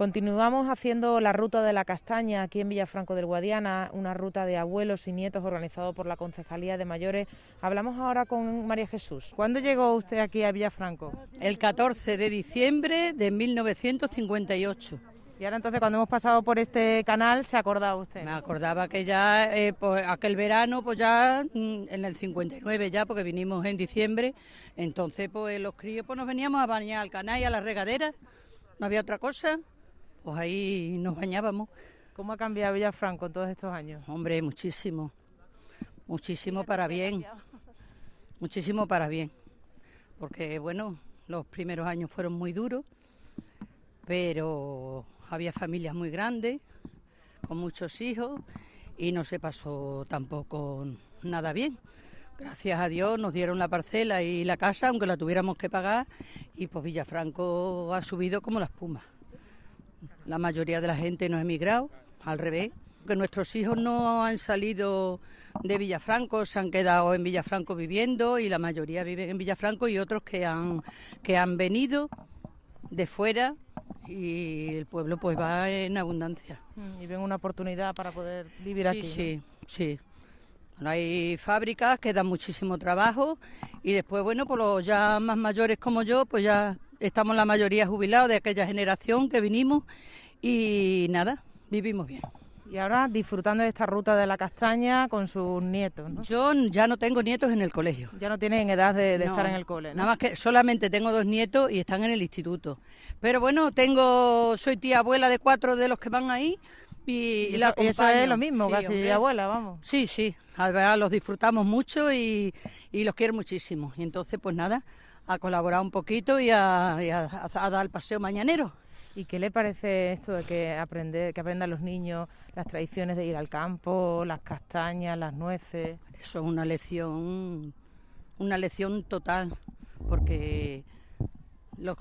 Continuamos haciendo la ruta de la castaña aquí en Villafranco del Guadiana, una ruta de abuelos y nietos organizado por la Concejalía de Mayores. Hablamos ahora con María Jesús. ¿Cuándo llegó usted aquí a Villafranco? El 14 de diciembre de 1958. Y ahora entonces cuando hemos pasado por este canal, ¿se acordaba usted? Me acordaba que ya pues, aquel verano, pues ya en el 59 ya, porque vinimos en diciembre, entonces pues los críos pues nos veníamos a bañar al canal y a la regadera, no había otra cosa, pues ahí nos bañábamos. ¿Cómo ha cambiado Villafranco en todos estos años? Hombre, muchísimo, muchísimo para bien, muchísimo para bien, porque bueno, los primeros años fueron muy duros, pero había familias muy grandes, con muchos hijos, y no se pasó tampoco nada bien. Gracias a Dios nos dieron la parcela y la casa, aunque la tuviéramos que pagar, y pues Villafranco ha subido como la espuma. La mayoría de la gente no ha emigrado, al revés, que nuestros hijos no han salido de Villafranco, se han quedado en Villafranco viviendo, y la mayoría viven en Villafranco, y otros que han venido de fuera, y el pueblo pues va en abundancia. Y ven una oportunidad para poder vivir aquí. Sí. Bueno, hay fábricas que dan muchísimo trabajo, y después, bueno, pues los ya más mayores como yo, pues ya estamos la mayoría jubilados de aquella generación que vinimos, y nada, vivimos bien. Y ahora disfrutando de esta ruta de la castaña con sus nietos, ¿no? Yo ya no tengo nietos en el colegio. Ya no tienen edad de No, estar en el cole, ¿no? Nada más que solamente tengo 2 nietos y están en el instituto. Pero bueno, soy tía abuela de 4 de los que van ahí y la acompaño. Y eso es lo mismo, sí, casi hombre. abuela, vamos. Sí, la verdad los disfrutamos mucho y los quiero muchísimo. Y entonces, pues nada, a colaborar un poquito y a dar el paseo mañanero. ¿Y qué le parece esto de que aprendan los niños las tradiciones de ir al campo, las castañas, las nueces? Eso es una lección total, porque los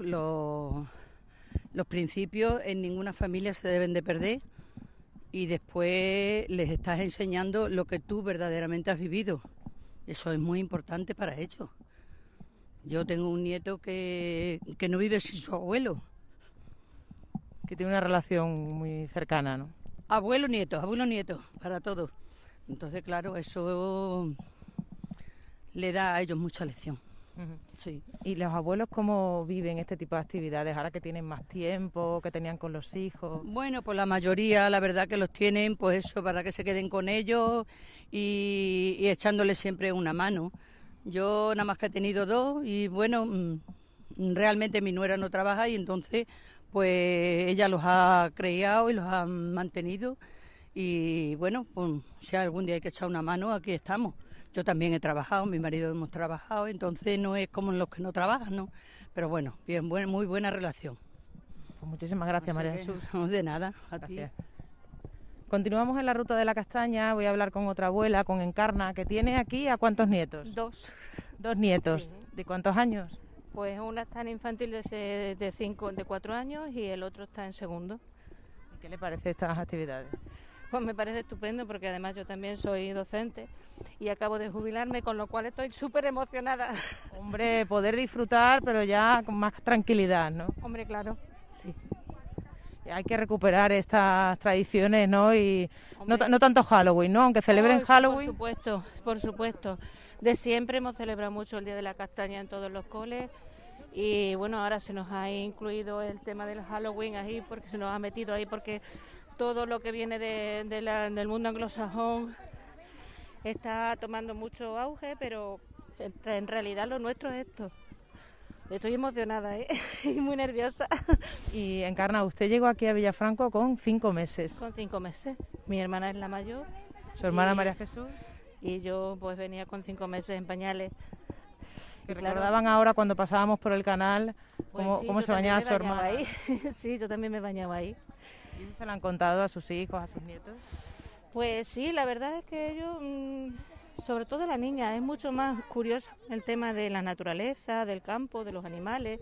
principios en ninguna familia se deben de perder, y después les estás enseñando lo que tú verdaderamente has vivido. Eso es muy importante para ellos. Yo tengo un nieto que no vive sin su abuelo. Que tiene una relación muy cercana, ¿no? Abuelo nieto, para todos. Entonces, claro, eso le da a ellos mucha lección. Uh-huh. Sí. ¿Y los abuelos cómo viven este tipo de actividades ahora que tienen más tiempo, que tenían con los hijos? Bueno, pues la mayoría, la verdad que los tienen, pues eso, para que se queden con ellos y echándoles siempre una mano. Yo nada más que he tenido 2 y bueno, realmente mi nuera no trabaja, y entonces pues ella los ha criado y los ha mantenido, y bueno, pues si algún día hay que echar una mano, aquí estamos. Yo también he trabajado, mi marido hemos trabajado, entonces no es como los que no trabajan, ¿no? Pero bueno, bien, muy buena relación. Pues muchísimas gracias, María Jesús. No, de nada, a Gracias. ti. Continuamos en la ruta de la castaña. Voy a hablar con otra abuela, con Encarna, que tiene aquí ¿a cuántos nietos? 2. 2 nietos. Sí. ¿De cuántos años? Pues una está en infantil de 4 años y el otro está en segundo. ¿Y qué le parece estas actividades? Pues me parece estupendo, porque además yo también soy docente y acabo de jubilarme, con lo cual estoy súper emocionada. Hombre, poder disfrutar, pero ya con más tranquilidad, ¿no? Hombre, claro, sí. Y hay que recuperar estas tradiciones, ¿no? Y Hombre, no tanto Halloween, ¿no? Aunque celebren oh, Halloween. Por supuesto. De siempre hemos celebrado mucho el Día de la Castaña en todos los coles, y bueno, ahora se nos ha incluido el tema del Halloween ahí, porque se nos ha metido ahí, porque todo lo que viene del mundo anglosajón está tomando mucho auge, pero en realidad lo nuestro es esto. Estoy emocionada, y muy nerviosa. Y Encarna, usted llegó aquí a Villafranco con 5 meses. Con 5 meses. Mi hermana es la mayor. ¿Su hermana María Jesús? Y yo pues venía con 5 meses en pañales. ¿Y recordaban ahora cuando pasábamos por el canal cómo se bañaba su hermana? Ahí. Sí, yo también me bañaba ahí. ¿Y eso se lo han contado a sus hijos, a sus nietos? Pues sí, la verdad es que ellos, sobre todo la niña, es mucho más curiosa el tema de la naturaleza, del campo, de los animales.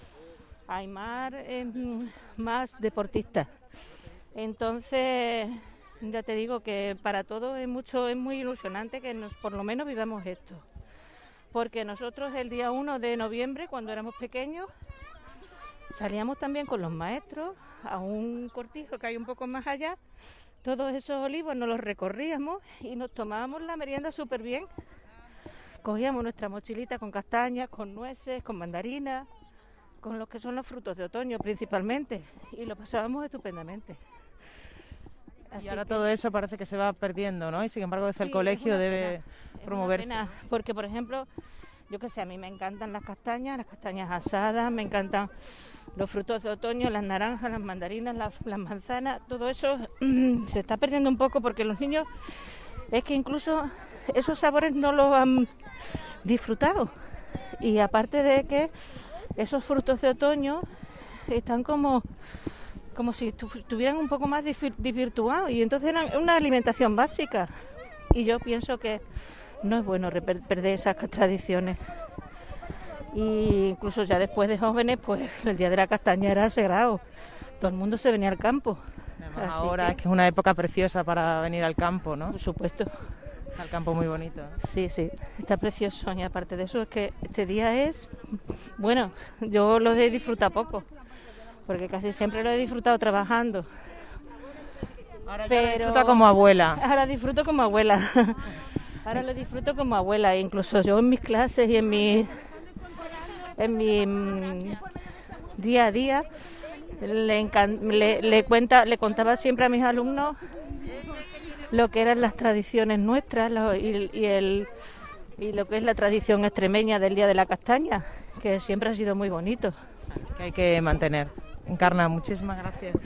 Aymar es más deportista. Entonces, ya te digo que para todos es muy ilusionante que por lo menos vivamos esto. Porque nosotros el día 1 de noviembre, cuando éramos pequeños, salíamos también con los maestros a un cortijo que hay un poco más allá. Todos esos olivos nos los recorríamos y nos tomábamos la merienda súper bien. Cogíamos nuestra mochilita con castañas, con nueces, con mandarinas, con los que son los frutos de otoño principalmente, y lo pasábamos estupendamente. Y ahora todo eso parece que se va perdiendo, ¿no? Y sin embargo desde el colegio debe promoverse. Porque, por ejemplo, yo qué sé, a mí me encantan las castañas asadas, me encantan los frutos de otoño, las naranjas, las mandarinas, las manzanas, todo eso se está perdiendo un poco porque los niños es que incluso esos sabores no los han disfrutado. Y aparte de que esos frutos de otoño están como si estuvieran un poco más desvirtuados, y entonces eran una alimentación básica. Y yo pienso que no es bueno perder esas tradiciones. Y incluso ya después de jóvenes, pues el día de la castaña era sagrado. Todo el mundo se venía al campo. Además, ahora es que es una época preciosa para venir al campo, ¿no? Por supuesto. Al campo muy bonito. Sí, está precioso. Y aparte de eso es que este día es... Bueno, yo lo he disfrutado poco, porque casi siempre lo he disfrutado trabajando. Ahora ya lo disfruta como abuela. Ahora disfruto como abuela. Ahora lo disfruto como abuela. Incluso yo en mis clases y en mi día a día le contaba siempre a mis alumnos lo que eran las tradiciones nuestras y lo que es la tradición extremeña del Día de la Castaña, que siempre ha sido muy bonito. Que hay que mantener. Encarna, muchísimas gracias.